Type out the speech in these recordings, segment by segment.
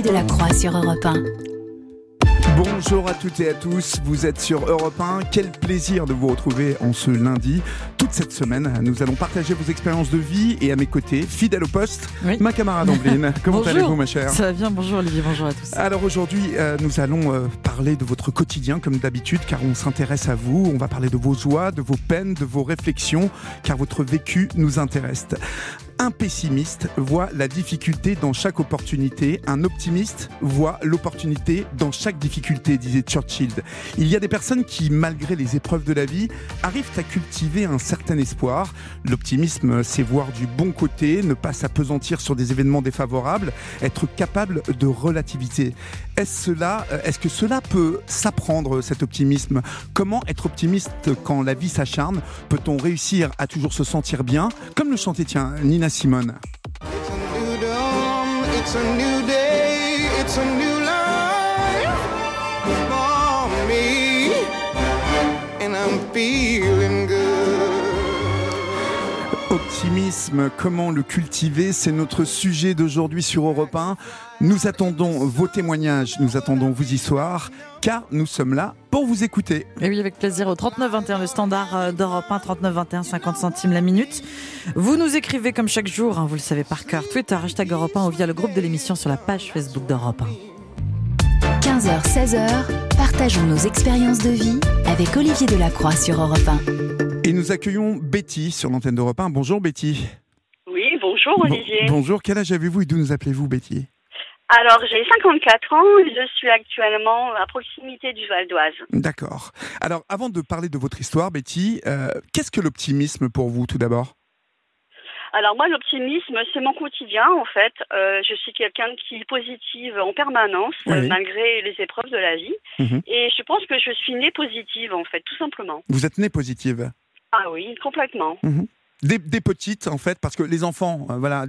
Delacroix sur Europe 1. Bonjour à toutes et à tous, vous êtes sur Europe 1. Quel plaisir de vous retrouver en ce lundi. Toute cette semaine, nous allons partager vos expériences de vie et à mes côtés, fidèle au poste, ma camarade Ambline. Comment allez-vous, ma chère ? Ça va bien, bonjour Olivier, bonjour à tous. Alors aujourd'hui, nous allons parler de votre quotidien comme d'habitude, car on s'intéresse à vous. On va parler de vos joies, de vos peines, de vos réflexions, car votre vécu nous intéresse. Un pessimiste voit la difficulté dans chaque opportunité. Un optimiste voit l'opportunité dans chaque difficulté, disait Churchill. Il y a des personnes qui, malgré les épreuves de la vie, arrivent à cultiver un certain espoir. L'optimisme, c'est voir du bon côté, ne pas s'appesantir sur des événements défavorables, être capable de relativiser. Est-ce que cela peut s'apprendre, cet optimisme ? Comment être optimiste quand la vie s'acharne ? Peut-on réussir à toujours se sentir bien ? Comme le chantait, Nina Simone. It's a new dawn, it's a new day, it's a new life for me, and I'm feeling good. Optimisme, comment le cultiver ? C'est notre sujet d'aujourd'hui sur Europe 1. Nous attendons vos témoignages, nous attendons vos histoires, car nous sommes là pour vous écouter. Et oui, avec plaisir, au 3921, le standard d'Europe 1, 3921, 50 centimes la minute. Vous nous écrivez comme chaque jour, vous le savez par cœur, Twitter, hashtag Europe 1 ou via le groupe de l'émission sur la page Facebook d'Europe 1. 15h, 16h, partageons nos expériences de vie avec Olivier Delacroix sur Europe 1. Et nous accueillons Betty sur l'antenne d'Europe 1. Bonjour Betty. Oui, bonjour Olivier. Bonjour, quel âge avez-vous et d'où nous appelez-vous Betty ? Alors, j'ai 54 ans et je suis actuellement à proximité du Val d'Oise. D'accord. Alors, avant de parler de votre histoire, Betty, qu'est-ce que l'optimisme pour vous tout d'abord ? Alors moi, l'optimisme, c'est mon quotidien en fait. Je suis quelqu'un qui est positive en permanence, malgré les épreuves de la vie. Et je pense que je suis née positive en fait, tout simplement. Vous êtes née positive ? Ah oui, complètement. Des petites, en fait, parce que les enfants,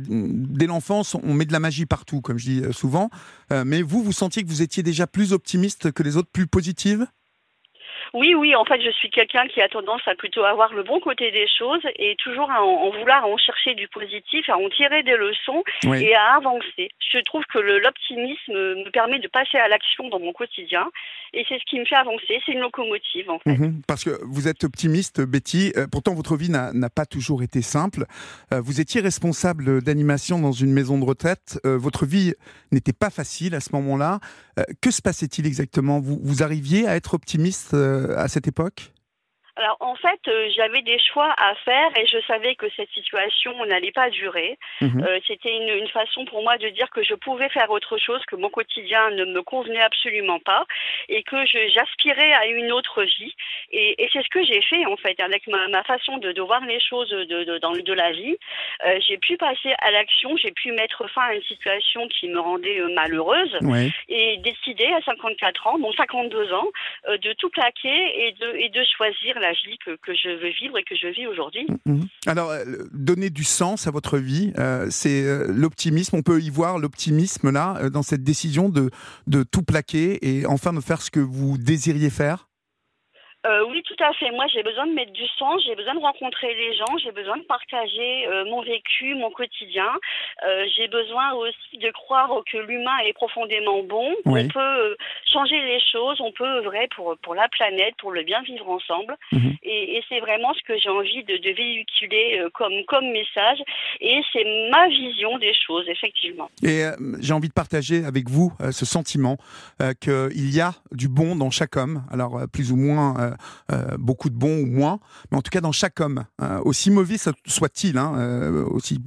dès l'enfance, on met de la magie partout, comme je dis souvent. Mais vous sentiez que vous étiez déjà plus optimiste que les autres, plus positive ? Oui, en fait, je suis quelqu'un qui a tendance à plutôt avoir le bon côté des choses et toujours à en vouloir à en chercher du positif, à en tirer des leçons et à avancer. Je trouve que l'optimisme me permet de passer à l'action dans mon quotidien et c'est ce qui me fait avancer, c'est une locomotive en fait. Parce que vous êtes optimiste, Betty, pourtant votre vie n'a pas toujours été simple. Vous étiez responsable d'animation dans une maison de retraite, votre vie n'était pas facile à ce moment-là. Que se passait-il exactement ? Vous arriviez à être optimiste à cette époque ? Alors en fait, j'avais des choix à faire et je savais que cette situation n'allait pas durer. C'était une façon pour moi de dire que je pouvais faire autre chose, que mon quotidien ne me convenait absolument pas et que j'aspirais à une autre vie. Et c'est ce que j'ai fait en fait, avec ma façon de voir les choses de la vie. J'ai pu passer à l'action, j'ai pu mettre fin à une situation qui me rendait malheureuse et décider à 54 ans, 52 ans, de tout plaquer et de choisir la vie que je veux vivre et que je vis aujourd'hui. Alors, donner du sens à votre vie, c'est l'optimisme. On peut y voir l'optimisme là, dans cette décision de tout plaquer et enfin de faire ce que vous désiriez faire ? Oui, tout à fait. Moi, j'ai besoin de mettre du sens, j'ai besoin de rencontrer les gens, j'ai besoin de partager mon vécu, mon quotidien. J'ai besoin aussi de croire que l'humain est profondément bon, qu'on peut changer les choses, on peut œuvrer pour la planète, pour le bien vivre ensemble. Et c'est vraiment ce que j'ai envie de véhiculer comme message. Et c'est ma vision des choses, effectivement. Et j'ai envie de partager avec vous ce sentiment qu'il y a du bon dans chaque homme. Alors, plus ou moins... beaucoup de bons ou moins, mais en tout cas dans chaque homme, aussi mauvais soit-il, aussi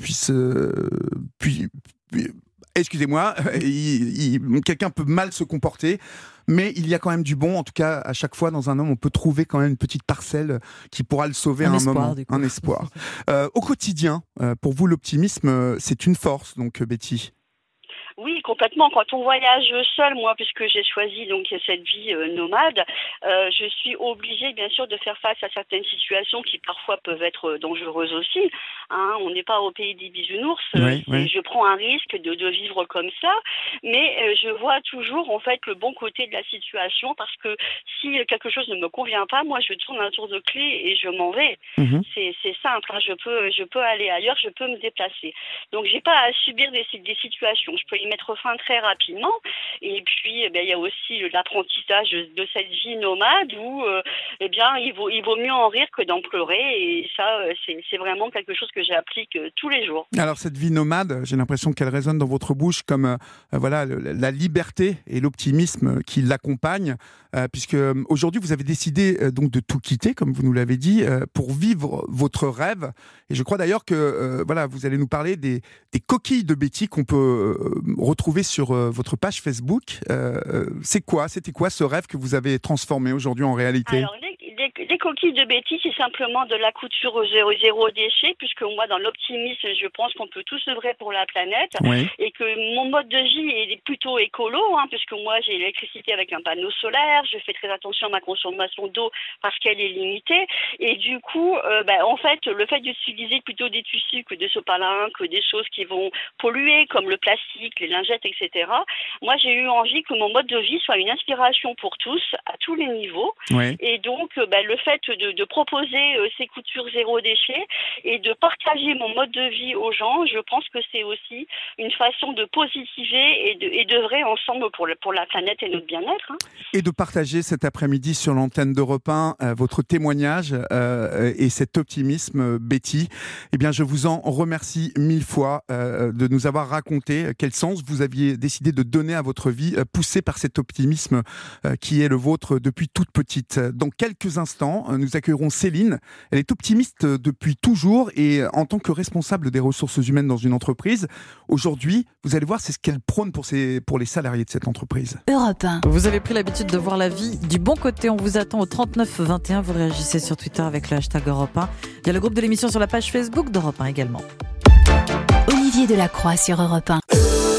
excusez-moi, quelqu'un peut mal se comporter, mais il y a quand même du bon, en tout cas à chaque fois dans un homme on peut trouver quand même une petite parcelle qui pourra le sauver à un moment, un espoir. Au quotidien, pour vous l'optimisme c'est une force, donc Betty? Oui, complètement. Quand on voyage seul, moi, puisque j'ai choisi donc cette vie nomade, je suis obligée, bien sûr, de faire face à certaines situations qui parfois peuvent être dangereuses aussi. On n'est pas au pays des bisounours. Je prends un risque de vivre comme ça, mais je vois toujours en fait le bon côté de la situation, parce que si quelque chose ne me convient pas, moi, je tourne un tour de clé et je m'en vais. C'est simple. Je peux aller ailleurs, je peux me déplacer. Donc, j'ai pas à subir des situations. Je peux mettre fin très rapidement. Et puis, il y a aussi l'apprentissage de cette vie nomade où, il vaut mieux en rire que d'en pleurer. Et ça, c'est vraiment quelque chose que j'applique tous les jours. Alors cette vie nomade, j'ai l'impression qu'elle résonne dans votre bouche comme la liberté et l'optimisme qui l'accompagnent, puisque aujourd'hui vous avez décidé donc de tout quitter, comme vous nous l'avez dit, pour vivre votre rêve. Et je crois d'ailleurs que vous allez nous parler des coquilles de Betty qu'on peut retrouver sur votre page Facebook. C'était quoi ce rêve que vous avez transformé aujourd'hui en réalité? Alors, les coquilles de Betty, c'est simplement de la couture zéro déchet, puisque moi, dans l'optimisme, je pense qu'on peut tous œuvrer pour la planète, Oui. et que mon mode de vie est plutôt écolo, puisque moi, j'ai l'électricité avec un panneau solaire, je fais très attention à ma consommation d'eau parce qu'elle est limitée, et du coup, en fait, le fait d'utiliser plutôt des tissus que des sopalins, que des choses qui vont polluer, comme le plastique, les lingettes, etc., moi, j'ai eu envie que mon mode de vie soit une inspiration pour tous, à tous les niveaux, Oui. et donc, le fait de proposer ces coutures zéro déchet et de partager mon mode de vie aux gens, je pense que c'est aussi une façon de positiver et d'œuvrer ensemble pour la planète et notre bien-être. Et de partager cet après-midi sur l'antenne d'Europe 1 votre témoignage et cet optimisme, Betty. Eh bien, je vous en remercie mille fois de nous avoir raconté quel sens vous aviez décidé de donner à votre vie, poussé par cet optimisme qui est le vôtre depuis toute petite. Dans quelques instants, nous accueillerons Céline. Elle est optimiste depuis toujours et en tant que responsable des ressources humaines dans une entreprise. Aujourd'hui, vous allez voir, c'est ce qu'elle prône pour les salariés de cette entreprise. Europe 1. Vous avez pris l'habitude de voir la vie du bon côté. On vous attend au 39 21. Vous réagissez sur Twitter avec le hashtag Europe 1. Il y a le groupe de l'émission sur la page Facebook d'Europe 1 également. Olivier Delacroix sur Europe 1.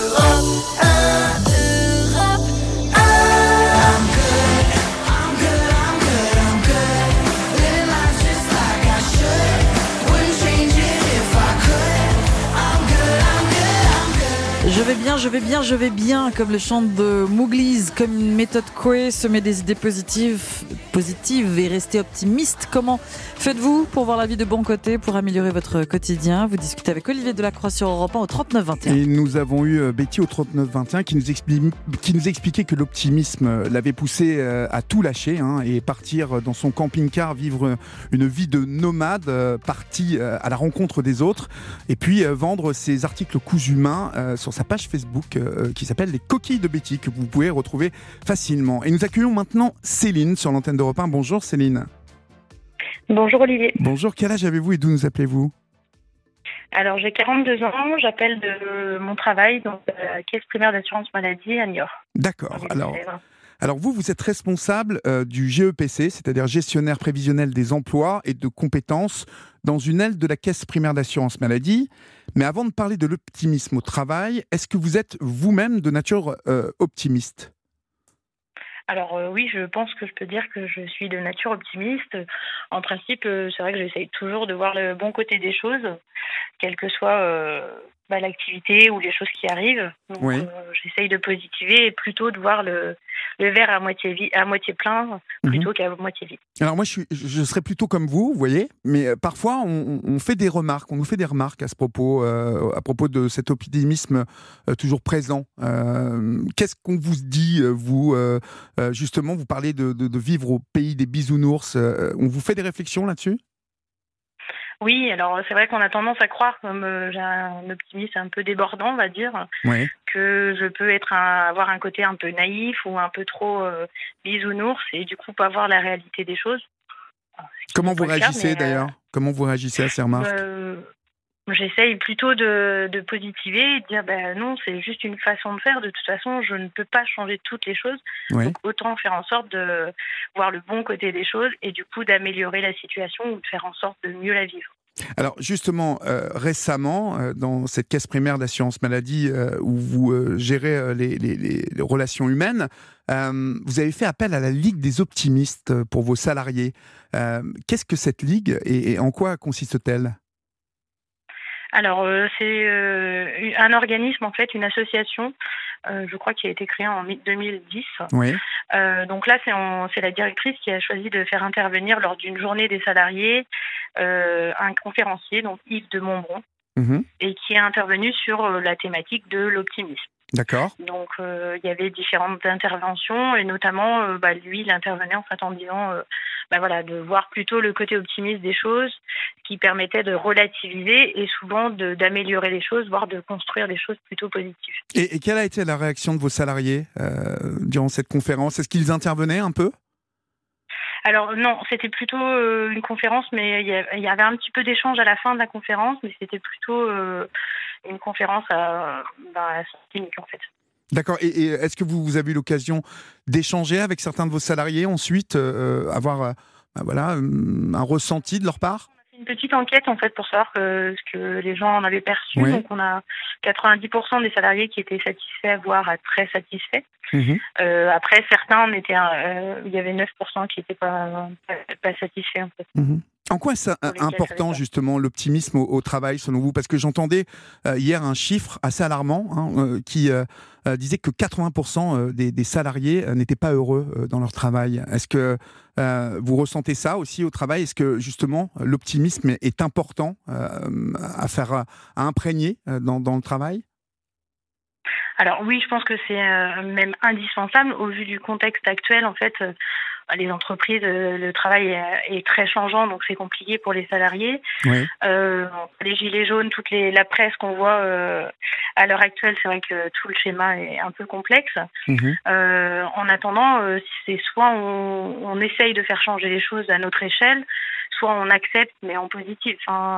Je vais bien, comme le chant de Mougliz, comme une méthode Coué, semer des idées positives et rester optimiste. Comment faites-vous pour voir la vie de bon côté, pour améliorer votre quotidien? Vous discutez avec Olivier Delacroix sur Europe 1 au 39 21. Et nous avons eu Betty au 39 21 qui nous expliquait que l'optimisme l'avait poussé à tout lâcher et partir dans son camping-car, vivre une vie de nomade, parti à la rencontre des autres, et puis vendre ses articles cousus main sur sa page Facebook qui s'appelle Les Coquilles de Betty, que vous pouvez retrouver facilement. Et nous accueillons maintenant Céline sur l'antenne d'Europe 1. Bonjour Céline. Bonjour Olivier. Bonjour, quel âge avez-vous et d'où nous appelez-vous? Alors j'ai 42 ans, j'appelle de mon travail, donc la caisse primaire d'assurance maladie à Niort. D'accord, alors vous êtes responsable du GEPC, c'est-à-dire gestionnaire prévisionnel des emplois et de compétences dans une aile de la caisse primaire d'assurance maladie. Mais avant de parler de l'optimisme au travail, est-ce que vous êtes vous-même de nature optimiste? Alors oui, je pense que je peux dire que je suis de nature optimiste. En principe, c'est vrai que j'essaye toujours de voir le bon côté des choses, quelle que soit l'activité ou les choses qui arrivent. Donc, oui. J'essaye de positiver et plutôt de voir le verre à moitié plein plutôt qu'à moitié vide. Alors moi, je serais plutôt comme vous voyez, mais parfois on fait des remarques, on nous fait des remarques à propos de cet optimisme toujours présent. Qu'est-ce qu'on vous dit, vous justement, vous parlez de vivre au pays des bisounours. On vous fait des réflexions là-dessus? Oui, alors c'est vrai qu'on a tendance à croire, comme j'ai un optimisme un peu débordant, on va dire, oui, que je peux avoir un côté un peu naïf ou un peu trop bisounours et du coup pas voir la réalité des choses. Comment vous réagissez d'ailleurs? Comment vous réagissez à ces remarques? J'essaye plutôt de positiver et de dire non, c'est juste une façon de faire. De toute façon, je ne peux pas changer toutes les choses. Oui. Donc autant faire en sorte de voir le bon côté des choses et du coup d'améliorer la situation ou de faire en sorte de mieux la vivre. Alors justement, récemment, dans cette caisse primaire d'assurance maladie où vous gérez les relations humaines, vous avez fait appel à la Ligue des optimistes pour vos salariés. Qu'est-ce que cette ligue et en quoi consiste-t-elle ? Alors, c'est un organisme, en fait, une association, je crois, qui a été créée en 2010. Oui. Donc là, c'est la directrice qui a choisi de faire intervenir lors d'une journée des salariés un conférencier, donc Yves de Montbron, et qui est intervenu sur la thématique de l'optimisme. D'accord. Donc, il y avait différentes interventions et notamment, lui, il intervenait en fait en disant, de voir plutôt le côté optimiste des choses, qui permettait de relativiser et souvent d'améliorer les choses, voire de construire des choses plutôt positives. Et quelle a été la réaction de vos salariés durant cette conférence ? Est-ce qu'ils intervenaient un peu ? Alors non, c'était plutôt une conférence, mais il y avait un petit peu d'échange à la fin de la conférence, mais c'était plutôt une conférence à sens unique en fait. D'accord. Et est-ce que vous avez eu l'occasion d'échanger avec certains de vos salariés ensuite, avoir un ressenti de leur part ? Une petite enquête en fait pour savoir ce que les gens en avaient perçu. Oui. Donc on a 90% des salariés qui étaient satisfaits, voire très satisfaits. Après certains, il y avait 9% qui n'étaient pas satisfaits en fait. En quoi c'est important justement l'optimisme au travail selon vous ? Parce que j'entendais hier un chiffre assez alarmant qui disait que 80% des salariés n'étaient pas heureux dans leur travail. Est-ce que vous ressentez ça aussi au travail ? Est-ce que justement l'optimisme est important à imprégner dans le travail ? Alors oui, je pense que c'est même indispensable au vu du contexte actuel. En fait, les entreprises, le travail est très changeant, donc c'est compliqué pour les salariés. Oui. Les gilets jaunes, la presse qu'on voit à l'heure actuelle, c'est vrai que tout le schéma est un peu complexe. En attendant, c'est soit on essaye de faire changer les choses à notre échelle, soit on accepte, mais en positif.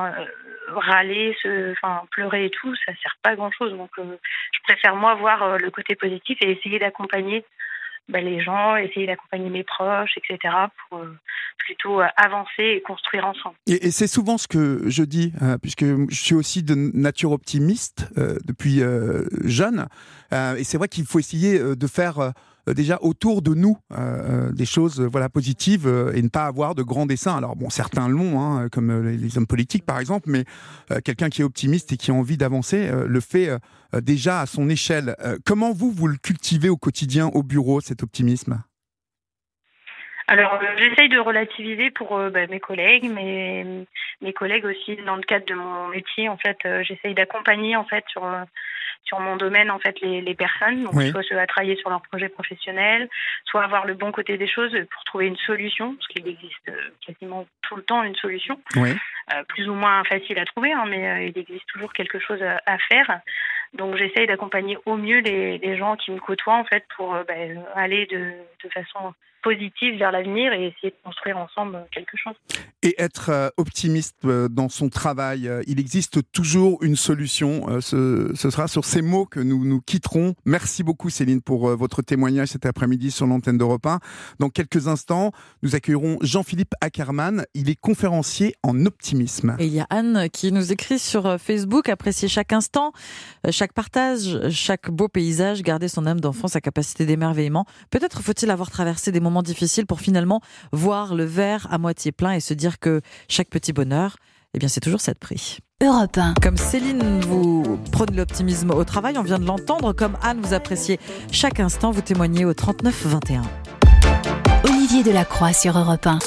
Râler, pleurer et tout, ça sert pas à grand-chose. Donc, je préfère, moi, voir le côté positif et essayer d'accompagner les gens, essayer d'accompagner mes proches, etc., pour plutôt avancer et construire ensemble. Et c'est souvent ce que je dis, puisque je suis aussi de nature optimiste depuis jeune. Et c'est vrai qu'il faut essayer de faire déjà autour de nous des choses positives et ne pas avoir de grands dessins. Alors bon, certains l'ont, comme les hommes politiques par exemple, mais quelqu'un qui est optimiste et qui a envie d'avancer le fait déjà à son échelle. Comment vous le cultivez au quotidien au bureau, cet optimisme ? Alors, j'essaye de relativiser pour mes collègues, mes collègues aussi dans le cadre de mon métier. En fait, j'essaye d'accompagner en fait sur mon domaine en fait les personnes, donc soit à travailler sur leur projet professionnel, soit avoir le bon côté des choses pour trouver une solution, parce qu'il existe quasiment tout le temps une solution, plus ou moins facile à trouver, mais il existe toujours quelque chose à faire. Donc j'essaye d'accompagner au mieux les gens qui me côtoient en fait pour aller de façon positive vers l'avenir et essayer de construire ensemble quelque chose. Et être optimiste dans son travail, il existe toujours une solution. Ce sera sur ces mots que nous quitterons. Merci beaucoup Céline pour votre témoignage cet après-midi sur l'antenne d'Europe 1. Dans quelques instants, nous accueillerons Jean-Philippe Ackermann. Il est conférencier en optimisme. Et il y a Anne qui nous écrit sur Facebook: apprécier chaque instant, chaque partage, chaque beau paysage, garder son âme d'enfant, sa capacité d'émerveillement. Peut-être faut-il avoir traversé des moments difficiles pour finalement voir le verre à moitié plein et se dire que chaque petit bonheur, c'est toujours ça de prix. Europe 1. Comme Céline, vous prenez l'optimisme au travail, on vient de l'entendre. Comme Anne, vous appréciez chaque instant, vous témoignez au 39 21. Olivier Delacroix sur Europe 1.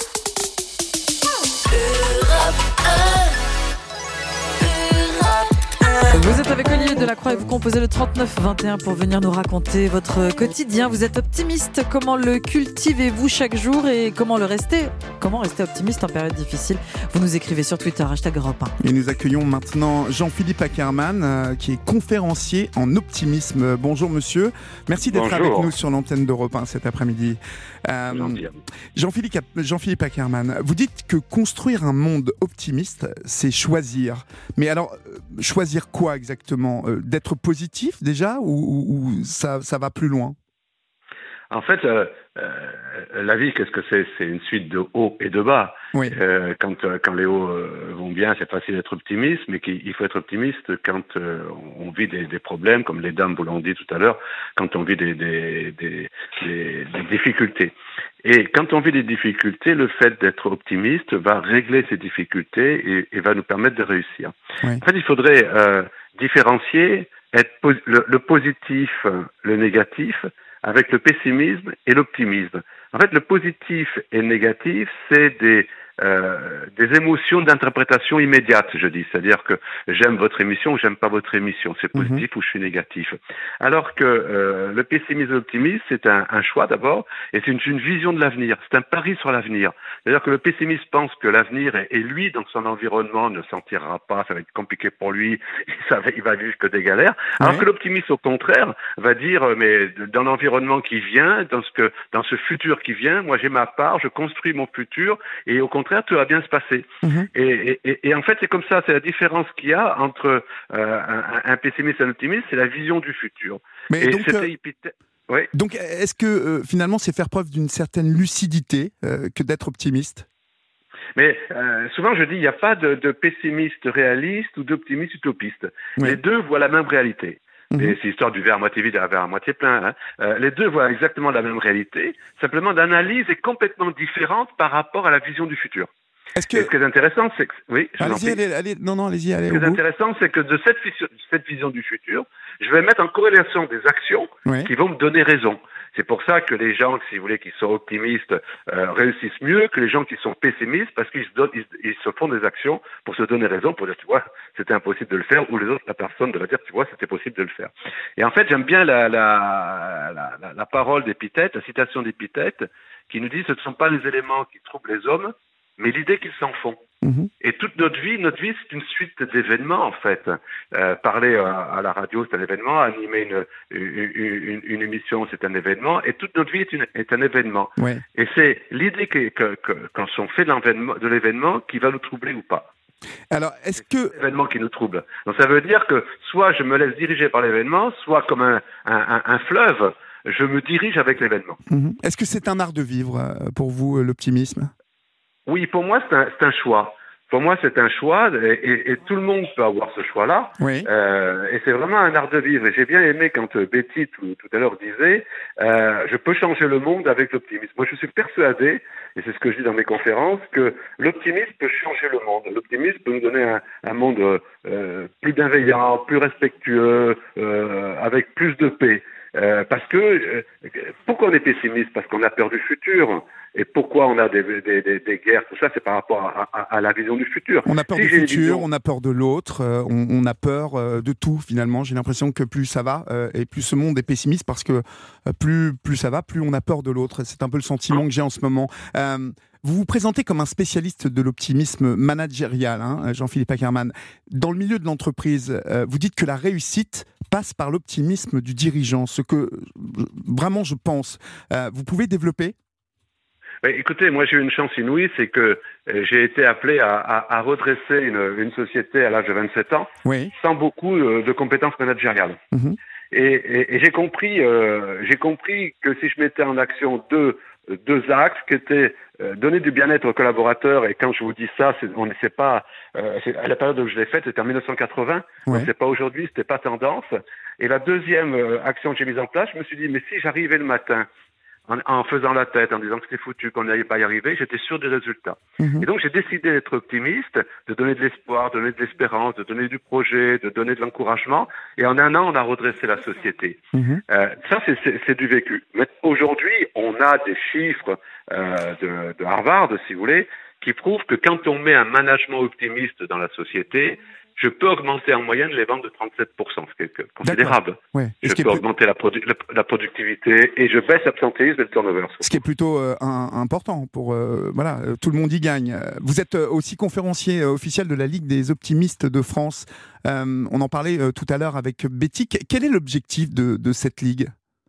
Vous êtes avec Olivier Delacroix et vous composez le 39-21 pour venir nous raconter votre quotidien. Vous êtes optimiste, comment le cultivez-vous chaque jour et comment rester optimiste en période difficile? Vous nous écrivez sur Twitter, #Europe 1. Et nous accueillons maintenant Jean-Philippe Ackermann, qui est conférencier en optimisme. Bonjour monsieur, merci d'être avec nous sur l'antenne d'Europe 1 cet après-midi. Jean-Philippe Ackermann, vous dites que construire un monde optimiste, c'est choisir. Mais alors, choisir quoi exactement ? D'être positif déjà ou ça va plus loin ? En fait, la vie, qu'est-ce que c'est ? C'est une suite de hauts et de bas. Oui. Quand les hauts vont bien, c'est facile d'être optimiste, mais il faut être optimiste quand on vit des problèmes, comme les dames vous l'ont dit tout à l'heure, quand on vit des difficultés. Et quand on vit des difficultés, le fait d'être optimiste va régler ces difficultés et va nous permettre de réussir. Oui. En fait, il faudrait différencier le positif, le négatif, avec le pessimisme et l'optimisme. En fait, le positif et le négatif, c'est des des émotions d'interprétation immédiate, je dis. C'est-à-dire que j'aime votre émission ou j'aime pas votre émission. C'est positif ou je suis négatif. Alors que le pessimisme et l'optimisme, c'est un choix d'abord, et c'est une vision de l'avenir. C'est un pari sur l'avenir. C'est-à-dire que le pessimiste pense que l'avenir et lui, dans son environnement, ne s'en tirera pas, ça va être compliqué pour lui, il va vivre que des galères. Alors que l'optimiste, au contraire, va dire, mais dans l'environnement qui vient, dans ce futur qui vient, moi j'ai ma part, je construis mon futur, et au contraire, tout va bien se passer. Et en fait, c'est comme ça, c'est la différence qu'il y a entre un pessimiste et un optimiste, c'est la vision du futur. Mais et donc, oui. Donc, est-ce que finalement, c'est faire preuve d'une certaine lucidité que d'être optimiste ? Mais souvent, je dis, il n'y a pas de pessimiste réaliste ou d'optimiste utopiste. Oui. Les deux voient la même réalité. Et c'est l'histoire du verre à moitié vide et du verre à moitié plein. Les deux voient exactement la même réalité. Simplement, l'analyse est complètement différente par rapport à la vision du futur. Ce qui est intéressant, c'est que... Oui, allez-y. Ce qui est intéressant, c'est que de cette vision du futur, je vais mettre en corrélation des actions qui vont me donner raison. C'est pour ça que les gens, si vous voulez, qui sont optimistes réussissent mieux que les gens qui sont pessimistes, parce qu'ils se font des actions pour se donner raison, pour dire, tu vois, c'était impossible de le faire, ou la personne va dire, tu vois, c'était possible de le faire. Et en fait, j'aime bien la parole d'Épithète, la citation d'Épithète, qui nous dit, ce ne sont pas les éléments qui troublent les hommes, mais l'idée qu'ils s'en font. Et toute notre vie, c'est une suite d'événements, en fait. Parler à la radio, c'est un événement. Animer une émission, c'est un événement. Et toute notre vie est un événement. Ouais. Et c'est l'idée quand on fait de l'événement qui va nous troubler ou pas. Alors, est-ce que... C'est l'événement qui nous trouble. Donc, ça veut dire que soit je me laisse diriger par l'événement, soit comme un fleuve, je me dirige avec l'événement. Est-ce que c'est un art de vivre pour vous, l'optimisme ? Oui, pour moi, c'est un choix. Pour moi, c'est un choix et tout le monde peut avoir ce choix-là. Oui. Et c'est vraiment un art de vivre. Et j'ai bien aimé quand Betty, tout à l'heure, disait je peux changer le monde avec l'optimisme. Moi, je suis persuadé, et c'est ce que je dis dans mes conférences, que l'optimisme peut changer le monde. L'optimisme peut nous donner un monde plus bienveillant, plus respectueux, avec plus de paix. Parce que pourquoi on est pessimiste ? Parce qu'on a peur du futur. Et pourquoi on a des guerres ? Tout ça, c'est par rapport à la vision du futur. On a peur du futur, on a peur de l'autre, on a peur de tout finalement. J'ai l'impression que plus ça va et plus ce monde est pessimiste parce que plus ça va, plus on a peur de l'autre. C'est un peu le sentiment que j'ai en ce moment. Vous vous présentez comme un spécialiste de l'optimisme managérial, Jean-Philippe Ackermann. Dans le milieu de l'entreprise, vous dites que la réussite passe par l'optimisme du dirigeant, ce que vraiment je pense. Vous pouvez développer ? Écoutez, moi j'ai eu une chance inouïe, c'est que j'ai été appelé à redresser une société à l'âge de 27 ans, sans beaucoup de compétences managériales. Et j'ai compris que si je mettais en action deux axes qui étaient donner du bien-être aux collaborateurs, et quand je vous dis ça, on ne sait pas, à la période où je l'ai faite, c'était en 1980, on ne sait pas aujourd'hui, c'était pas tendance. Et la deuxième action que j'ai mise en place, je me suis dit, mais si j'arrivais le matin en faisant la tête, en disant que c'était foutu, qu'on n'allait pas y arriver, j'étais sûr des résultats. Et donc j'ai décidé d'être optimiste, de donner de l'espoir, de donner de l'espérance, de donner du projet, de donner de l'encouragement. Et en un an, on a redressé la société. Ça, c'est du vécu. Mais aujourd'hui, on a des chiffres de Harvard, si vous voulez, qui prouvent que quand on met un management optimiste dans la société, je peux augmenter en moyenne les ventes de 37%, ce qui est considérable. Je peux augmenter la productivité et je baisse l'absentéisme et le turnover. Ce qui est plutôt important pour tout le monde y gagne. Vous êtes aussi conférencier officiel de la Ligue des optimistes de France. On en parlait tout à l'heure avec Betty. Quel est l'objectif de cette ligue ?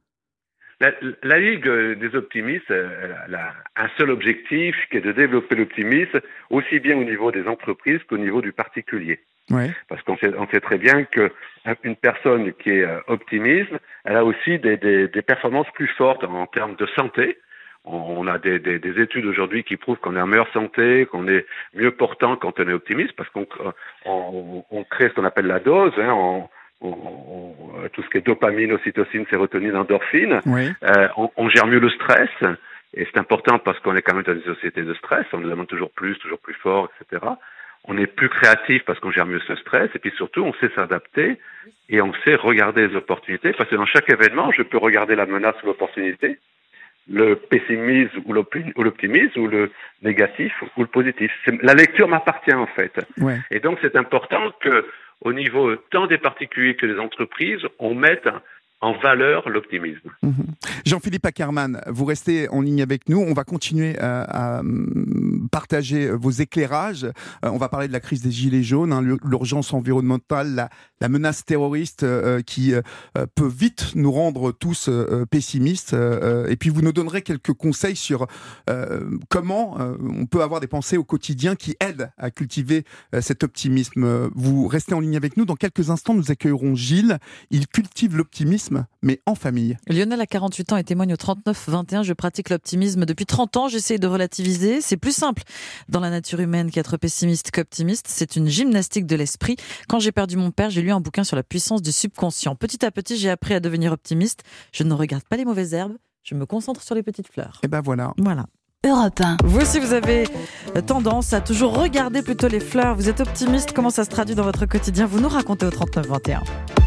La Ligue des optimistes, elle a un seul objectif, qui est de développer l'optimisme, aussi bien au niveau des entreprises qu'au niveau du particulier. Parce qu'on sait très bien qu'une personne qui est optimiste, elle a aussi des performances plus fortes en termes de santé. On a des études aujourd'hui qui prouvent qu'on est en meilleure santé, qu'on est mieux portant quand on est optimiste, parce qu'on crée ce qu'on appelle la dose, tout ce qui est dopamine, ocytocine, sérotonine, endorphine. On gère mieux le stress, et c'est important parce qu'on est quand même dans une société de stress, on nous demande toujours plus fort, etc. On est plus créatif parce qu'on gère mieux ce stress, et puis surtout, on sait s'adapter et on sait regarder les opportunités, parce que dans chaque événement, je peux regarder la menace ou l'opportunité, le pessimisme ou l'optimisme ou le négatif ou le positif. La lecture m'appartient en fait. Ouais. Et donc c'est important que au niveau tant des particuliers que des entreprises, on mette en valeur l'optimisme. Jean-Philippe Ackermann, vous restez en ligne avec nous. On va continuer à partager vos éclairages. On va parler de la crise des Gilets jaunes, l'urgence environnementale, la menace terroriste qui peut vite nous rendre tous pessimistes. Et puis vous nous donnerez quelques conseils sur comment on peut avoir des pensées au quotidien qui aident à cultiver cet optimisme. Vous restez en ligne avec nous. Dans quelques instants, nous accueillerons Gilles. Il cultive l'optimisme, mais en famille. Lionel a 48 ans et témoigne au 39-21. Je pratique l'optimisme depuis 30 ans. J'essaie de relativiser. C'est plus simple dans la nature humaine qu'être pessimiste qu'optimiste. C'est une gymnastique de l'esprit. Quand j'ai perdu mon père, j'ai lu un bouquin sur la puissance du subconscient. Petit à petit, j'ai appris à devenir optimiste. Je ne regarde pas les mauvaises herbes. Je me concentre sur les petites fleurs. Et ben voilà. Voilà. Europe 1. Vous aussi, vous avez tendance à toujours regarder plutôt les fleurs. Vous êtes optimiste. Comment ça se traduit dans votre quotidien? Vous nous racontez au 39-21.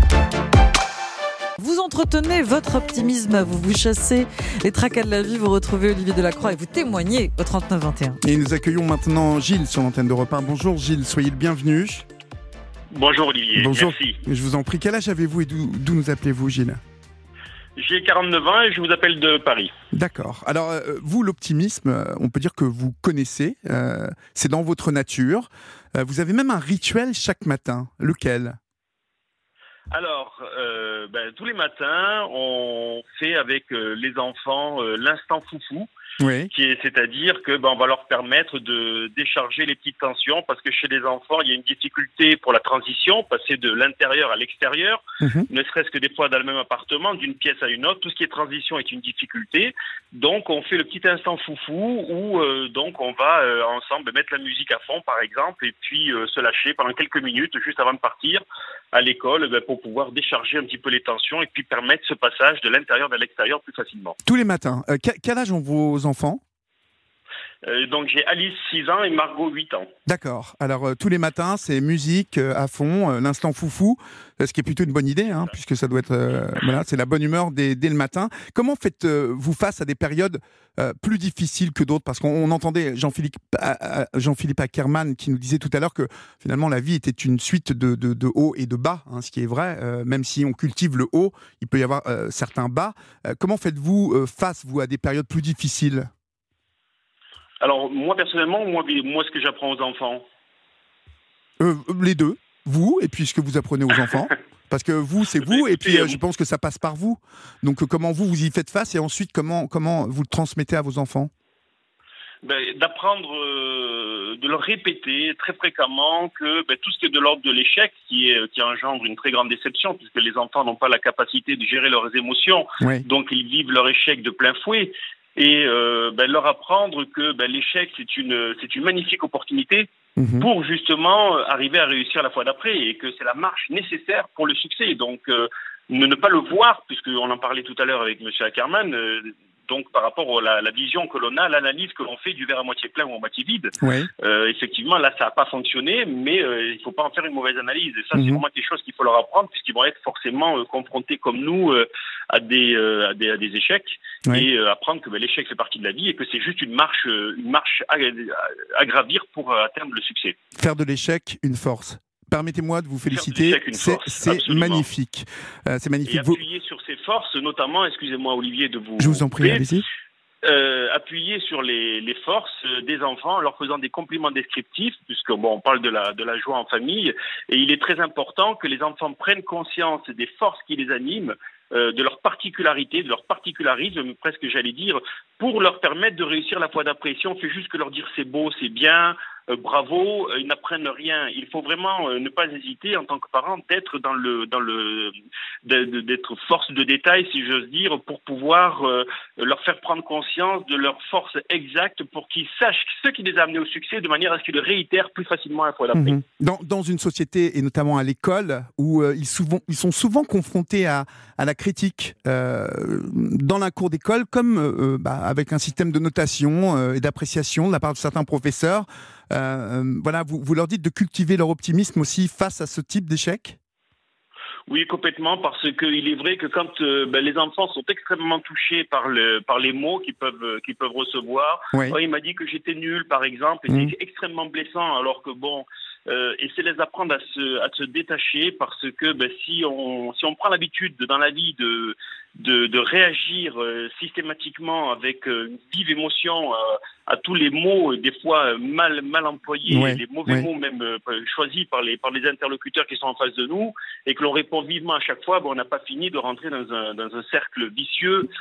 Vous entretenez votre optimisme, vous chassez les tracas de la vie, vous retrouvez Olivier Delacroix et vous témoignez au 39-21. Et nous accueillons maintenant Gilles sur l'antenne d'Europe 1. Bonjour Gilles, soyez le bienvenu. Bonjour Olivier, Bonjour. merci. Je vous en prie, quel âge avez-vous et d'où nous appelez-vous Gilles? J'ai 49 ans et je vous appelle de Paris. D'accord. Alors vous, l'optimisme, on peut dire que vous connaissez, c'est dans votre nature. Vous avez même un rituel chaque matin. Lequel? Alors, tous les matins, on fait avec les enfants l'instant foufou. Oui. C'est-à-dire que on va leur permettre de décharger les petites tensions parce que chez les enfants, il y a une difficulté pour la transition, passer de l'intérieur à l'extérieur, ne serait-ce que des fois dans le même appartement, d'une pièce à une autre, tout ce qui est transition est une difficulté. Donc on fait le petit instant foufou où donc on va ensemble mettre la musique à fond par exemple et puis se lâcher pendant quelques minutes juste avant de partir à l'école pour pouvoir décharger un petit peu les tensions et puis permettre ce passage de l'intérieur vers l'extérieur plus facilement. Tous les matins. Quel âge ont vos enfants? Donc j'ai Alice 6 ans et Margot 8 ans. D'accord. Alors tous les matins, c'est musique à fond, l'instant foufou, ce qui est plutôt une bonne idée, puisque ça doit être voilà, c'est la bonne humeur dès le matin. Comment faites-vous face à des périodes plus difficiles que d'autres? Parce qu'on entendait Jean-Philippe Ackermann qui nous disait tout à l'heure que finalement la vie était une suite de hauts et de bas, ce qui est vrai. Même si on cultive le haut, il peut y avoir certains bas. Comment faites-vous face, vous, à des périodes plus difficiles? Alors, moi, personnellement, moi ce que j'apprends aux enfants? Les deux. Vous, et puis ce que vous apprenez aux enfants. Parce que vous, c'est vous, et puis je pense que ça passe par vous. Donc, comment vous y faites face, et ensuite, comment vous le transmettez à vos enfants? D'apprendre, de leur répéter très fréquemment que tout ce qui est de l'ordre de l'échec, qui engendre une très grande déception, puisque les enfants n'ont pas la capacité de gérer leurs émotions, oui. Donc ils vivent leur échec de plein fouet. Et leur apprendre que l'échec c'est une magnifique opportunité pour justement arriver à réussir la fois d'après et que c'est la marche nécessaire pour le succès. Donc ne pas le voir, puisqu'on en parlait tout à l'heure avec M. Ackermann, donc par rapport à la vision que l'on a, l'analyse que l'on fait du verre à moitié plein ou à moitié vide. Oui. Effectivement, là, ça n'a pas fonctionné, mais il ne faut pas en faire une mauvaise analyse. Et ça, c'est vraiment quelque chose qu'il faut leur apprendre, puisqu'ils vont être forcément confrontés comme nous à des échecs, et apprendre que l'échec fait partie de la vie et que c'est juste une marche à gravir pour atteindre le succès. Faire de l'échec une force. Permettez-moi de vous féliciter, c'est magnifique. C'est magnifique. Et appuyer sur ces forces, notamment, excusez-moi Olivier de vous... Je vous en prie, allez-y. Appuyer sur les forces des enfants en leur faisant des compliments descriptifs, puisque on parle de la joie en famille, et il est très important que les enfants prennent conscience des forces qui les animent, de leur particularité, de leur particularisme, presque j'allais dire, pour leur permettre de réussir la fois d'après. Si on fait juste que leur dire c'est beau, c'est bien, bravo, ils n'apprennent rien. Il faut vraiment ne pas hésiter en tant que parent d'être d'être force de détail, si j'ose dire, pour pouvoir leur faire prendre conscience de leur force exacte pour qu'ils sachent ce qui les a amenés au succès de manière à ce qu'ils le réitèrent plus facilement la fois d'après. Dans une société, et notamment à l'école, où ils sont souvent confrontés à la critique dans la cour d'école, comme avec un système de notation et d'appréciation de la part de certains professeurs. Voilà, vous leur dites de cultiver leur optimisme aussi face à ce type d'échec? Oui, complètement, parce qu'il est vrai que quand les enfants sont extrêmement touchés par les mots qu'ils peuvent recevoir, il m'a dit que j'étais nul, par exemple, et c'est extrêmement blessant, alors que et c'est les apprendre à se détacher, parce que si on prend l'habitude dans la vie de réagir systématiquement avec une vive émotion à tous les mots, des fois mal employés, les mauvais mots même choisis par les interlocuteurs qui sont en face de nous, et que l'on répond vivement à chaque fois, on n'a pas fini de rentrer dans un cercle vicieux,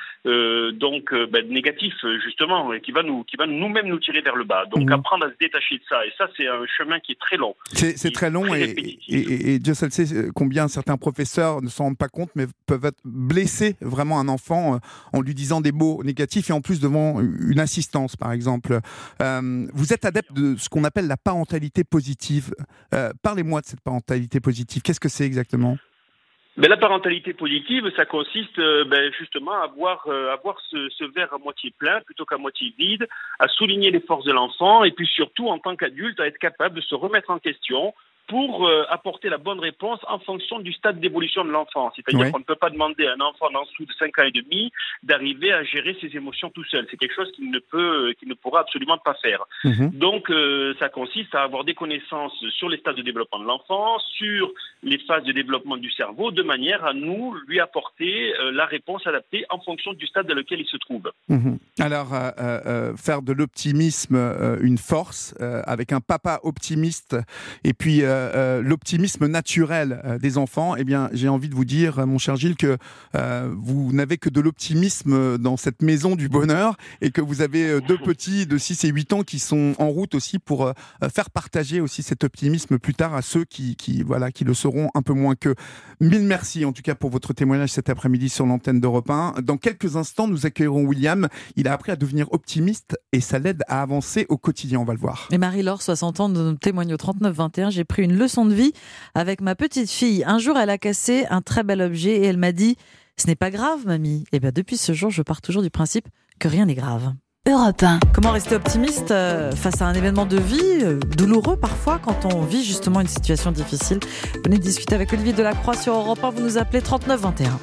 négatif justement, et qui va nous-mêmes nous tirer vers le bas. Donc apprendre à se détacher de ça, et ça c'est un chemin qui est très long. C'est très long, et Dieu seul sait combien certains professeurs ne s'en rendent pas compte, mais peuvent être blessés vraiment un enfant en lui disant des mots négatifs, et en plus devant une assistance par exemple. Vous êtes adepte de ce qu'on appelle la parentalité positive. Parlez-moi de cette parentalité positive. Qu'est-ce que c'est exactement ? La parentalité positive, ça consiste justement à voir ce verre à moitié plein plutôt qu'à moitié vide, à souligner les forces de l'enfant, et puis surtout en tant qu'adulte à être capable de se remettre en question pour apporter la bonne réponse en fonction du stade d'évolution de l'enfant. C'est-à-dire qu'on ne peut pas demander à un enfant d'en dessous de 5 ans et demi d'arriver à gérer ses émotions tout seul. C'est quelque chose qu'il ne pourra absolument pas faire. Donc, ça consiste à avoir des connaissances sur les stades de développement de l'enfant, sur les phases de développement du cerveau, de manière à lui apporter la réponse adaptée en fonction du stade dans lequel il se trouve. Alors, faire de l'optimisme une force, avec un papa optimiste, et puis l'optimisme naturel des enfants, eh bien, j'ai envie de vous dire, mon cher Gilles, que vous n'avez que de l'optimisme dans cette maison du bonheur, et que vous avez deux petits de 6 et 8 ans qui sont en route aussi pour faire partager aussi cet optimisme plus tard à ceux qui le seront un peu moins qu'eux. Mille merci en tout cas pour votre témoignage cet après-midi sur l'antenne d'Europe 1. Dans quelques instants, nous accueillerons William. Il a appris à devenir optimiste et ça l'aide à avancer au quotidien, on va le voir. Et Marie-Laure, 60 ans, nous témoigne au 39-21. J'ai pris une leçon de vie avec ma petite fille. Un jour, elle a cassé un très bel objet et elle m'a dit « Ce n'est pas grave, mamie ». Et bien depuis ce jour, je pars toujours du principe que rien n'est grave. Europe 1. Comment rester optimiste face à un événement de vie douloureux parfois quand on vit justement une situation difficile? Venez discuter avec Olivier Delacroix sur Europe 1, vous nous appelez 39-21.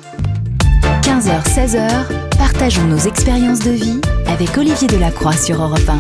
15h, 16h, partageons nos expériences de vie avec Olivier Delacroix sur Europe 1.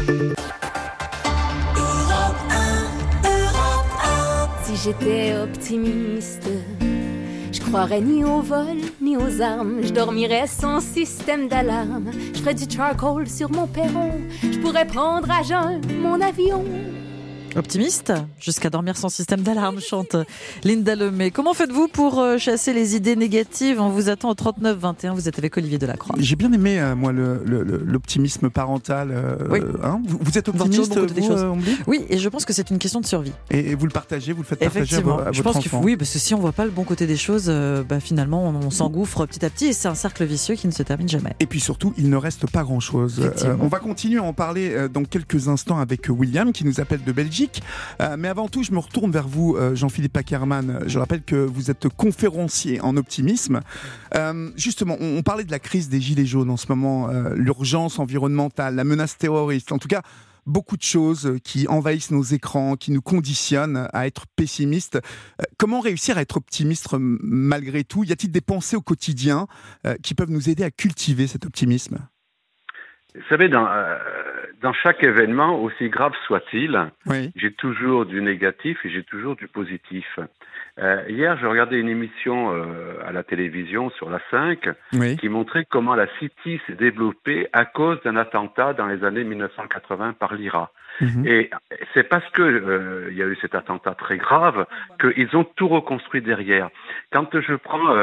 Si j'étais optimiste, je croirais ni au vol, ni aux armes. Je dormirais sans système d'alarme. Je ferais du charcoal sur mon perron. Je pourrais prendre à jeun mon avion. Optimiste, jusqu'à dormir sans système d'alarme, chante Linda Lemay. Comment faites-vous pour chasser les idées négatives? On vous attend au 39-21, vous êtes avec Olivier Delacroix. J'ai bien aimé, moi, l'optimisme parental. Oui. Vous êtes optimiste, Oui, et je pense que c'est une question de survie. Et vous le partagez, vous le faites partager à votre enfant. Oui, parce que si on ne voit pas le bon côté des choses, finalement, on s'engouffre petit à petit, et c'est un cercle vicieux qui ne se termine jamais. Et puis surtout, il ne reste pas grand-chose. On va continuer à en parler dans quelques instants avec William, qui nous appelle de Belgique. Mais avant tout, je me retourne vers vous, Jean-Philippe Ackermann. Je rappelle que vous êtes conférencier en optimisme. Justement, on parlait de la crise des gilets jaunes en ce moment, l'urgence environnementale, la menace terroriste, en tout cas beaucoup de choses qui envahissent nos écrans, qui nous conditionnent à être pessimistes. Comment réussir à être optimiste malgré tout? Y a-t-il des pensées au quotidien qui peuvent nous aider à cultiver cet optimisme? Vous savez, dans chaque événement, aussi grave soit-il, j'ai toujours du négatif et j'ai toujours du positif. Hier, je regardais une émission à la télévision sur la 5 qui montrait comment la City s'est développée à cause d'un attentat dans les années 1980 par l'IRA. Et c'est parce que il y a eu cet attentat très grave qu'ils ont tout reconstruit derrière. Quand je prends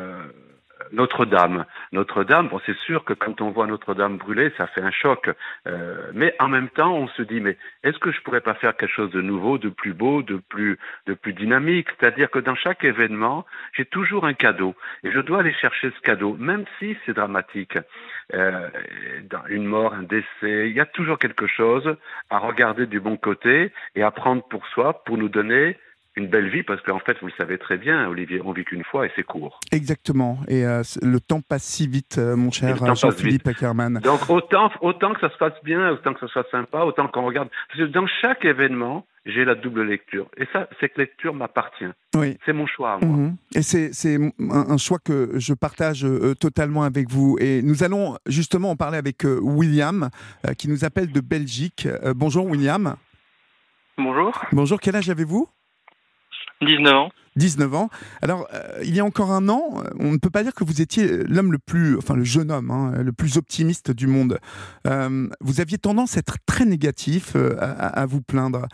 Notre-Dame, bon, c'est sûr que quand on voit Notre-Dame brûler, ça fait un choc. Mais en même temps, on se dit, mais est-ce que je pourrais pas faire quelque chose de nouveau, de plus beau, de plus dynamique? C'est-à-dire que dans chaque événement, j'ai toujours un cadeau. Et je dois aller chercher ce cadeau, même si c'est dramatique. Dans une mort, un décès, il y a toujours quelque chose à regarder du bon côté et à prendre pour soi, pour nous donner une belle vie, parce qu'en fait, vous le savez très bien, Olivier, on vit qu'une fois et c'est court. Exactement. Et le temps passe si vite, mon cher Jean-Philippe Ackermann. Donc, autant que ça se passe bien, autant que ça soit sympa, autant qu'on regarde. Parce que dans chaque événement, j'ai la double lecture. Et ça, cette lecture m'appartient. Oui. C'est mon choix, moi. Et c'est un choix que je partage totalement avec vous. Et nous allons justement en parler avec William, qui nous appelle de Belgique. Bonjour William. Bonjour. Bonjour, quel âge avez-vous ? 19 ans. 19 ans. Alors, il y a encore un an, on ne peut pas dire que vous étiez l'homme le jeune homme, le plus optimiste du monde. Vous aviez tendance à être très négatif, à vous plaindre.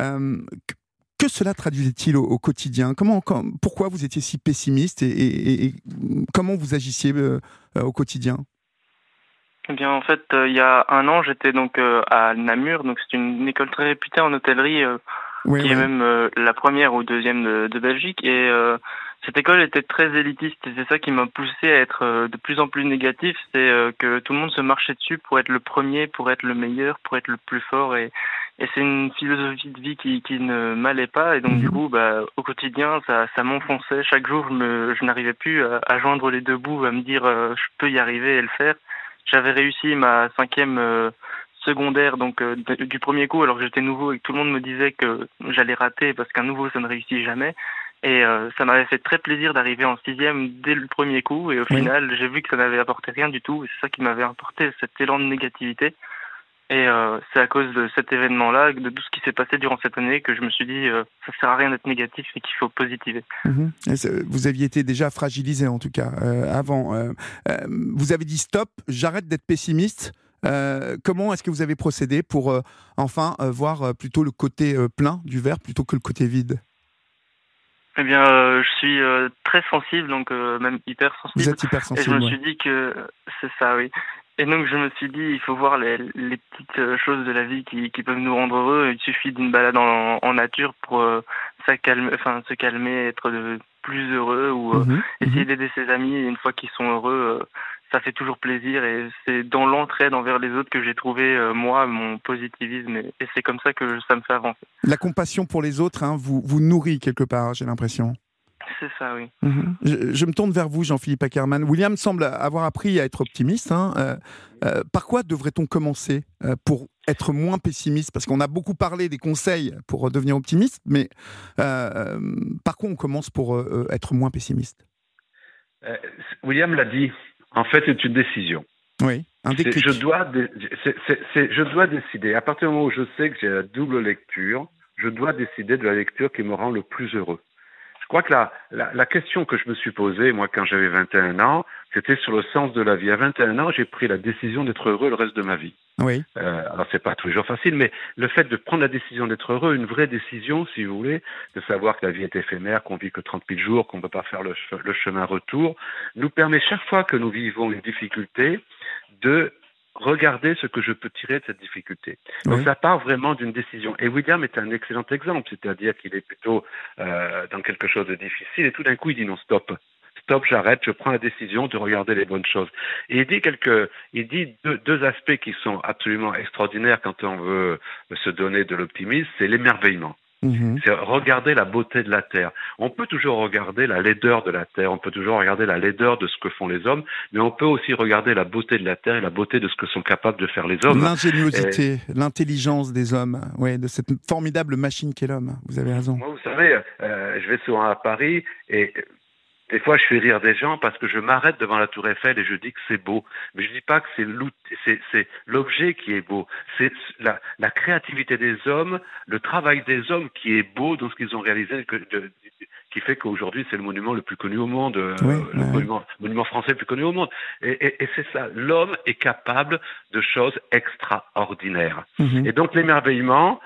Que cela traduisait-il au quotidien ? Pourquoi vous étiez si pessimiste et comment vous agissiez au quotidien ? Eh bien, en fait, il y a un an, j'étais donc à Namur, donc c'est une école très réputée en hôtellerie, qui est même la première ou deuxième de Belgique. Et cette école était très élitiste et c'est ça qui m'a poussé à être de plus en plus négatif. C'est que tout le monde se marchait dessus pour être le premier, pour être le meilleur, pour être le plus fort. Et c'est une philosophie de vie qui ne m'allait pas. Et donc, du coup, au quotidien, ça m'enfonçait. Chaque jour, je n'arrivais plus à joindre les deux bouts, à me dire je peux y arriver et le faire. J'avais réussi ma 5e secondaire, donc du premier coup, alors que j'étais nouveau et que tout le monde me disait que j'allais rater parce qu'un nouveau, ça ne réussit jamais. Et ça m'avait fait très plaisir d'arriver en 6e dès le premier coup. Et au final, j'ai vu que ça n'avait apporté rien du tout. Et c'est ça qui m'avait apporté cet élan de négativité. Et c'est à cause de cet événement-là, de tout ce qui s'est passé durant cette année, que je me suis dit ça sert à rien d'être négatif et qu'il faut positiver. Vous aviez été déjà fragilisé en tout cas avant. Vous avez dit stop, j'arrête d'être pessimiste. Comment est-ce que vous avez procédé pour enfin voir plutôt le côté plein du verre plutôt que le côté vide ? Eh bien, je suis très sensible, donc même hyper sensible. Vous êtes hyper sensible. Et je me suis dit que c'est ça, oui. Et donc je me suis dit, il faut voir les petites choses de la vie qui peuvent nous rendre heureux. Il suffit d'une balade en nature pour se calmer, être plus heureux ou essayer d'aider ses amis. Et une fois qu'ils sont heureux, ça fait toujours plaisir. Et c'est dans l'entraide envers les autres que j'ai trouvé, moi, mon positivisme. Et c'est comme ça que ça me fait avancer. La compassion pour les autres vous nourrit quelque part, j'ai l'impression. C'est ça, oui. Je me tourne vers vous, Jean-Philippe Ackermann. William semble avoir appris à être optimiste. Par quoi devrait-on commencer pour être moins pessimiste ? Parce qu'on a beaucoup parlé des conseils pour devenir optimiste, mais par quoi on commence pour être moins pessimiste ? William l'a dit. En fait, c'est une décision. Oui, un déclic. Je dois décider. À partir du moment où je sais que j'ai la double lecture, je dois décider de la lecture qui me rend le plus heureux. Je crois que la question que je me suis posée, moi, quand j'avais 21 ans, c'était sur le sens de la vie. À 21 ans, j'ai pris la décision d'être heureux le reste de ma vie. Oui. Alors, c'est pas toujours facile, mais le fait de prendre la décision d'être heureux, une vraie décision, si vous voulez, de savoir que la vie est éphémère, qu'on vit que 38 jours, qu'on ne peut pas faire le chemin retour, nous permet chaque fois que nous vivons une difficulté de regarder ce que je peux tirer de cette difficulté. Donc ça part vraiment d'une décision. Et William est un excellent exemple, c'est-à-dire qu'il est plutôt dans quelque chose de difficile et tout d'un coup il dit non, stop, j'arrête, je prends la décision de regarder les bonnes choses. Et il dit deux aspects qui sont absolument extraordinaires quand on veut se donner de l'optimisme, c'est l'émerveillement. C'est regarder la beauté de la Terre. On peut toujours regarder la laideur de la Terre, on peut toujours regarder la laideur de ce que font les hommes, mais on peut aussi regarder la beauté de la Terre et la beauté de ce que sont capables de faire les hommes. L'ingéniosité, l'intelligence des hommes, de cette formidable machine qu'est l'homme. Vous avez raison. Moi, vous savez, je vais souvent à Paris et des fois, je fais rire des gens parce que je m'arrête devant la Tour Eiffel et je dis que c'est beau. Mais je dis pas que c'est l'objet qui est beau. C'est la créativité des hommes, le travail des hommes qui est beau dans ce qu'ils ont réalisé, qui fait qu'aujourd'hui, c'est le monument le plus connu au monde, monument français le plus connu au monde. Et c'est ça. L'homme est capable de choses extraordinaires. Et donc, l'émerveillement,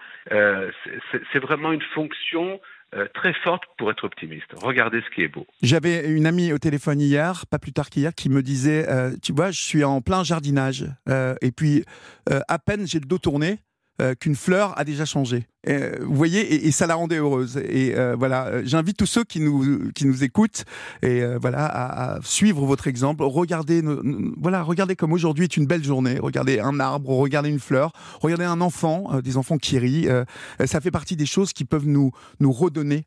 c'est vraiment une fonction très forte pour être optimiste. Regardez ce qui est beau. J'avais une amie au téléphone hier, pas plus tard qu'hier, qui me disait tu vois, je suis en plein jardinage et puis à peine j'ai le dos tourné qu'une fleur a déjà changé. Vous voyez, et ça la rendait heureuse. Et voilà, j'invite tous ceux qui nous écoutent et à suivre votre exemple. Regardez comme aujourd'hui est une belle journée. Regardez un arbre, regardez une fleur, regardez un enfant, des enfants qui rient. Ça fait partie des choses qui peuvent nous redonner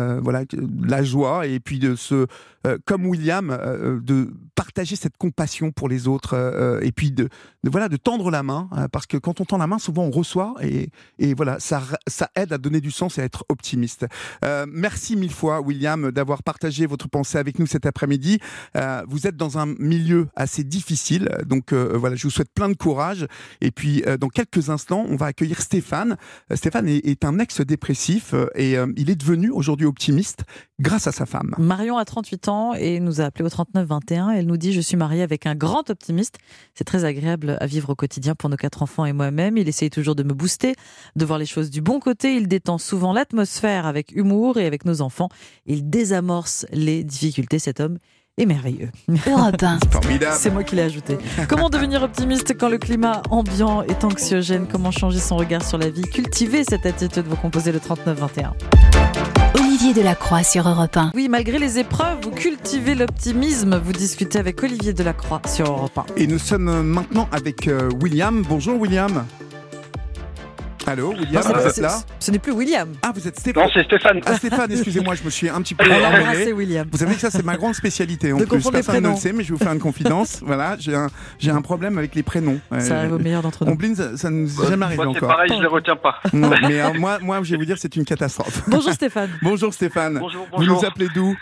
la joie et puis comme William, de partager cette compassion pour les autres et puis de tendre la main parce que quand on tend la main, souvent on reçoit et voilà, ça ça aide à donner du sens et à être optimiste. Merci mille fois, William, d'avoir partagé votre pensée avec nous cet après-midi. Vous êtes dans un milieu assez difficile, donc voilà, je vous souhaite plein de courage. Et puis, dans quelques instants, on va accueillir Stéphane. Stéphane est un ex-dépressif et il est devenu aujourd'hui optimiste grâce à sa femme. Marion a 38 ans et nous a appelé au 39 21. Elle nous dit « Je suis mariée avec un grand optimiste. C'est très agréable à vivre au quotidien pour nos 4 enfants et moi-même. Il essaye toujours de me booster, de voir les choses du bon côté. Il détend souvent l'atmosphère avec humour et avec nos enfants. Il désamorce les difficultés. Cet homme est merveilleux. » Europe 1. Formidable. C'est moi qui l'ai ajouté. Comment devenir optimiste quand le climat ambiant est anxiogène? Comment changer son regard sur la vie? Cultiver cette attitude. Vous composez le 39 21. Olivier Delacroix sur Europe 1. Oui, malgré les épreuves, vous cultivez l'optimisme. Vous discutez avec Olivier Delacroix sur Europe 1. Et nous sommes maintenant avec William. Bonjour William. Allô, William, vous êtes là? Ce n'est plus William. Ah, vous êtes Stéphane. Non, c'est Stéphane. Ah, Stéphane, excusez-moi, je me suis un petit peu On l'a emmêlé. embrassé, William. Vous savez que ça, c'est ma grande spécialité en De plus. confondre les Personne ne le prénoms. sait, mais je vais vous faire une confidence. Voilà, j'ai un problème avec les prénoms. Ça arrive au meilleur d'entre nous. Ombline, ça ne nous est jamais arrivé Moi, c'est encore. pareil, je ne les retiens pas. Non, mais moi, je vais vous dire, c'est une catastrophe. Bonjour Stéphane. Bonjour Stéphane. Bonjour. Vous nous appelez d'où?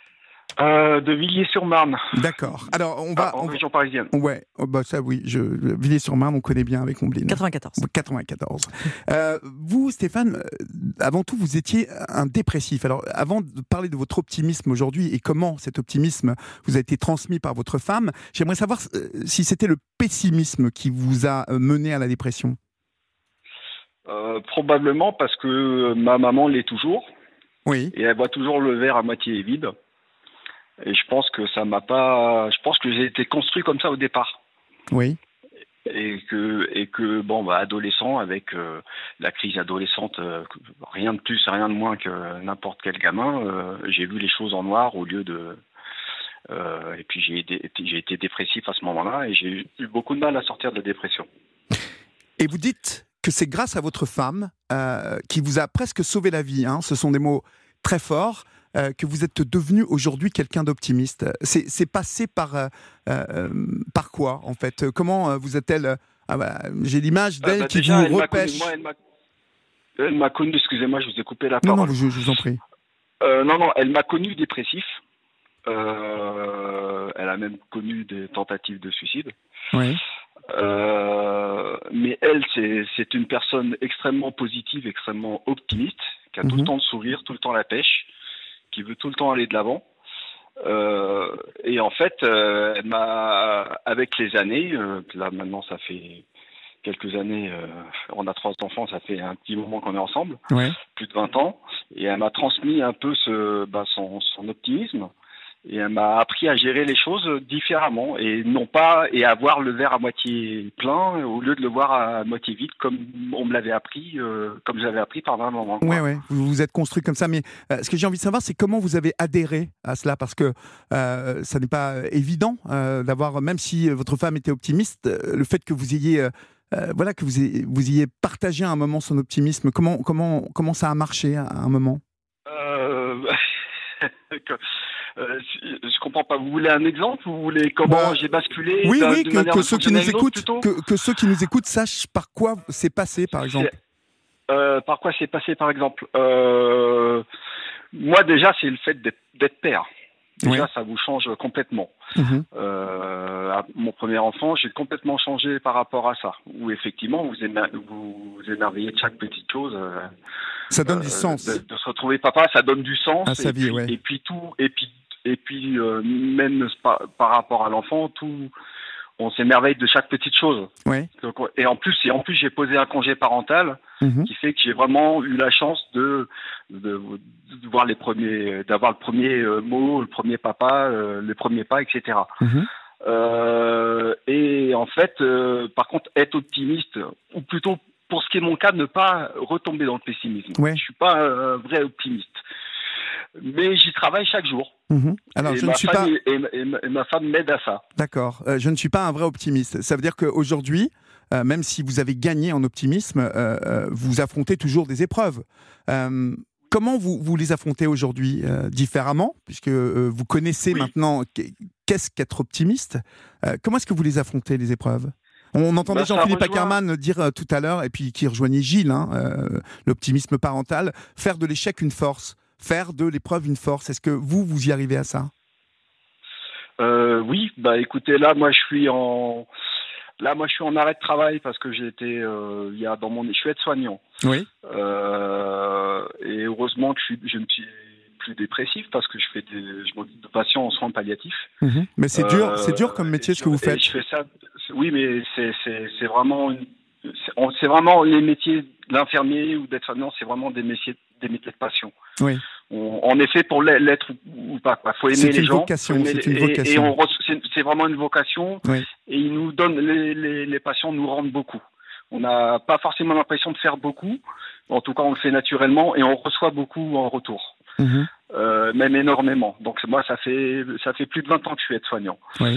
De Villiers-sur-Marne, D'accord. Alors, on va... en région parisienne. Ouais, bah ça oui, Villiers-sur-Marne, on connaît bien avec Ombline. 94. 94. Vous, Stéphane, avant tout, vous étiez un dépressif. Alors, avant de parler de votre optimisme aujourd'hui et comment cet optimisme vous a été transmis par votre femme, j'aimerais savoir si c'était le pessimisme qui vous a mené à la dépression. Probablement parce que ma maman l'est toujours. Oui. Et elle voit toujours le verre à moitié vide. Et je pense que ça m'a pas. Je pense que j'ai été construit comme ça au départ. Oui. Et que bon, adolescent, avec la crise adolescente, rien de plus, rien de moins que n'importe quel gamin, j'ai vu les choses en noir au lieu de. Et puis j'ai été dépressif à ce moment-là et j'ai eu beaucoup de mal à sortir de la dépression. Et vous dites que c'est grâce à votre femme qui vous a presque sauvé la vie. Hein. Ce sont des mots très forts. Que vous êtes devenu aujourd'hui quelqu'un d'optimiste. C'est passé par quoi, en fait? Comment vous êtes-elle j'ai l'image d'elle qui déjà, vous repêche. Elle m'a connu, excusez-moi, je vous ai coupé la parole. Non, je vous en prie. Non, elle m'a connu dépressif. Elle a même connu des tentatives de suicide. Oui. Mais elle, c'est une personne extrêmement positive, extrêmement optimiste, qui a tout le temps le sourire, tout le temps la pêche, qui veut tout le temps aller de l'avant. Et en fait, elle m'a, avec les années, là maintenant ça fait quelques années, on a 3 enfants, ça fait un petit moment qu'on est ensemble, plus de 20 ans, et elle m'a transmis un peu son optimisme, et elle m'a appris à gérer les choses différemment, et à voir le verre à moitié plein au lieu de le voir à moitié vide, comme on me l'avait appris, comme j'avais appris par un moment. Oui, vous vous êtes construit comme ça, mais ce que j'ai envie de savoir, c'est comment vous avez adhéré à cela, parce que ça n'est pas évident d'avoir, même si votre femme était optimiste, le fait que vous ayez que vous ayez partagé à un moment son optimisme, comment ça a marché à un moment? Je comprends pas. Vous voulez un exemple? Vous voulez comment j'ai basculé? Oui, que ceux qui nous écoutent, que ceux qui nous écoutent sachent par quoi c'est passé, par exemple. Par quoi c'est passé, par exemple? Moi, déjà, c'est le fait d'être père. Déjà, ça vous change complètement. Mon premier enfant, j'ai complètement changé par rapport à ça. Où effectivement, vous émerveillez de chaque petite chose. Ça donne du sens. De se retrouver papa, ça donne du sens. À sa vie, et puis même par rapport à l'enfant, on s'émerveille de chaque petite chose. Et en plus, j'ai posé un congé parental qui fait que j'ai vraiment eu la chance de voir d'avoir le premier mot, le premier papa, les premiers pas, etc. Et en fait, par contre, être optimiste, ou plutôt pour ce qui est mon cas, ne pas retomber dans le pessimisme. Je suis pas un vrai optimiste. Mais j'y travaille chaque jour. Alors, et ma femme m'aide à ça. D'accord. Je ne suis pas un vrai optimiste. Ça veut dire qu'aujourd'hui, même si vous avez gagné en optimisme, vous affrontez toujours des épreuves. Comment vous les affrontez aujourd'hui différemment, puisque vous connaissez maintenant qu'est-ce qu'être optimiste. Comment est-ce que vous les affrontez, les épreuves? On entendait Jean-Philippe Ackermann dire tout à l'heure, et puis qui rejoignait Gilles, l'optimisme parental, faire de l'échec une force, faire de l'épreuve une force. Est-ce que vous y arrivez à ça ? Oui, écoutez, là moi je suis en arrêt de travail parce que j'ai été je suis aide-soignant. Oui. Et heureusement que je ne suis plus dépressif parce que je m'occupe de patients en soins palliatifs. Mmh. Mais c'est dur comme métier ce que vous faites. Je fais ça. Oui, mais c'est vraiment les métiers d'infirmier ou d'aide-soignant, c'est vraiment des métiers de passion. Oui. On est fait pour l'être ou pas. Il faut aimer les gens. C'est une vocation. C'est vraiment une vocation. Oui. Et ils nous donnent, les patients nous rendent beaucoup. On n'a pas forcément l'impression de faire beaucoup. En tout cas, on le fait naturellement et on reçoit beaucoup en retour. Mmh. Même énormément. Donc moi, ça fait plus de 20 ans que je suis aide-soignant. Oui.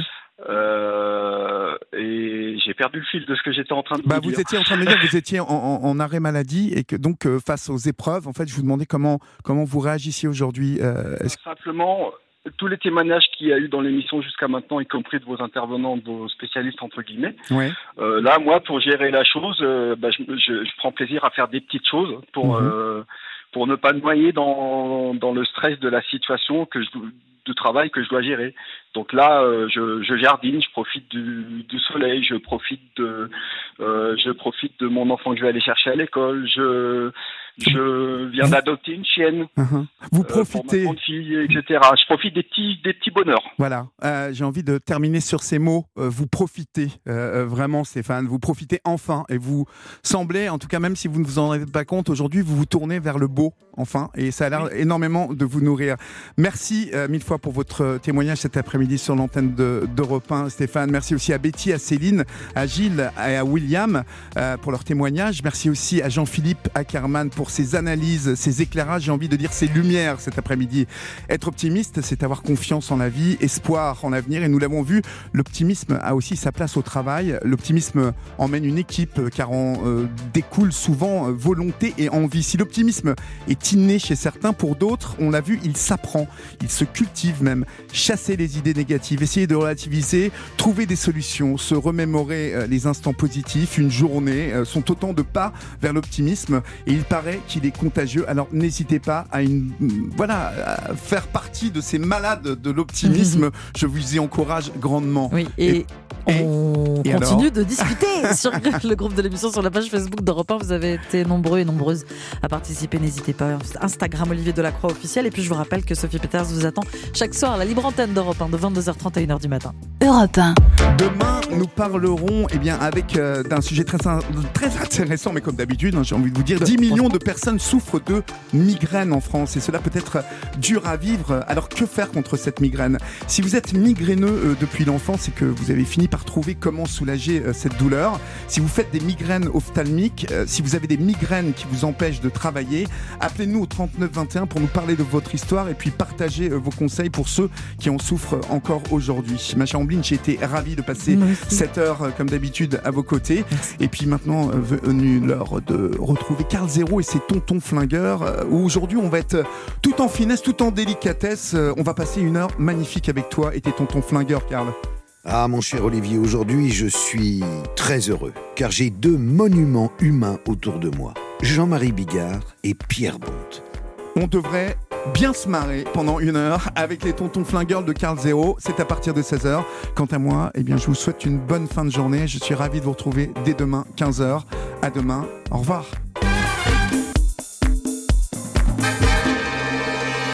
Et j'ai perdu le fil de ce que j'étais en train de vous dire. Vous étiez en train de me dire que vous étiez en arrêt maladie et que donc face aux épreuves, en fait, je vous demandais comment vous réagissiez aujourd'hui. Simplement, tous les témoignages qu'il y a eu dans l'émission jusqu'à maintenant, y compris de vos intervenants, de vos spécialistes entre guillemets. Oui. Là, moi, pour gérer la chose, je prends plaisir à faire des petites choses pour ne pas me noyer dans le stress de la situation de travail que je dois gérer. Donc là, je jardine, je profite du soleil, je profite de mon enfant que je vais aller chercher à l'école, je viens d'adopter une chienne. Vous profitez pour ma grande fille, etc. Je profite des petits bonheurs. Voilà. J'ai envie de terminer sur ces mots. Vous profitez vraiment, Stéphane. Vous profitez enfin et vous semblez, en tout cas même si vous ne vous en rendez pas compte, aujourd'hui vous vous tournez vers le beau enfin et ça a l'air énormément de vous nourrir. Merci mille fois pour votre témoignage cet après-midi sur l'antenne d'Europe 1, Stéphane. Merci aussi à Betty, à Céline, à Gilles et à William pour leur témoignage. Merci aussi à Jean-Philippe Ackermann pour ses analyses, ses éclairages, j'ai envie de dire ses lumières cet après-midi. Être optimiste, c'est avoir confiance en la vie, espoir en l'avenir et nous l'avons vu, l'optimisme a aussi sa place au travail. L'optimisme emmène une équipe car en découle souvent volonté et envie. Si l'optimisme est inné chez certains, pour d'autres, on l'a vu, il s'apprend, il se cultive même. Chasser les idées négatives, essayer de relativiser, trouver des solutions, se remémorer les instants positifs, une journée, sont autant de pas vers l'optimisme et il paraît qu'il est contagieux. Alors n'hésitez pas à faire partie de ces malades de l'optimisme. Je vous y encourage grandement. Oui, et on continue de discuter sur le groupe de l'émission sur la page Facebook d'Europe 1. Vous avez été nombreux et nombreuses à participer. N'hésitez pas. Instagram Olivier Delacroix officiel. Et puis je vous rappelle que Sophie Peters vous attend chaque soir à la libre antenne d'Europe 1 de 22h30 à 1h du matin. Europe 1. Demain, nous parlerons d'un sujet très intéressant, mais comme d'habitude, j'ai envie de vous dire, 10 millions de personnes souffrent de migraine en France et cela peut être dur à vivre. Alors que faire contre cette migraine ? Si vous êtes migraineux depuis l'enfance, c'est que vous avez fini par trouver comment soulager cette douleur. Si vous faites des migraines ophtalmiques, si vous avez des migraines qui vous empêchent de travailler, appelez-nous au 39 21 pour nous parler de votre histoire et puis partager vos conseils pour ceux qui en souffrent encore aujourd'hui. Macha Amblin, j'ai été ravi de passer cette heure comme d'habitude à vos côtés. Merci. Et puis maintenant, venu l'heure de retrouver Karl Zéro et ses tontons flingueurs, où aujourd'hui on va être tout en finesse, tout en délicatesse. On va passer une heure magnifique avec toi et tes tontons flingueurs, Karl. Ah mon cher Olivier, aujourd'hui je suis très heureux car j'ai 2 monuments humains autour de moi, Jean-Marie Bigard et Pierre Bonte. On devrait bien se marrer pendant une heure avec les tontons flingueurs de Karl Zéro. C'est à partir de 16h. Quant à moi, je vous souhaite une bonne fin de journée. Je suis ravi de vous retrouver dès demain, 15h. À demain. Au revoir.